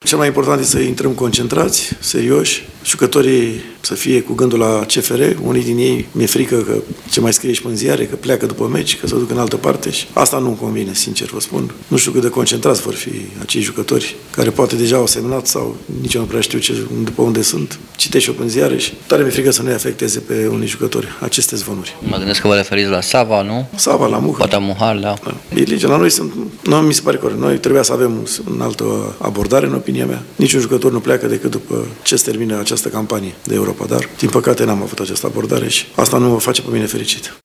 Cel mai important este să intrăm concentrați, serioși, jucătorii să fie cu gândul la CFR. Unii din ei mi-e frică că ce mai scrie și în ziare, că pleacă după meci, că se duc în altă parte și asta nu-mi convine, sincer vă spun. Nu știu cât de concentrați vor fi acei jucători care poate deja au semnat sau nici eu nu prea știu după unde sunt. Citești eu în ziare și tare mi-e frică să nu-i afecteze pe unii jucători aceste zvonuri. Mă gândesc că vă referiți la Sava, nu? Sava, la Muha. Poate Muhar, da. Ligia, la noi nu mi se pare corect. Noi trebuia să avem în altă abordare, în opinia mea. Niciun jucător nu pleacă decât după ce se termină această campanie de Europa, dar din păcate n-am avut această abordare și asta nu mă face pe mine fericit.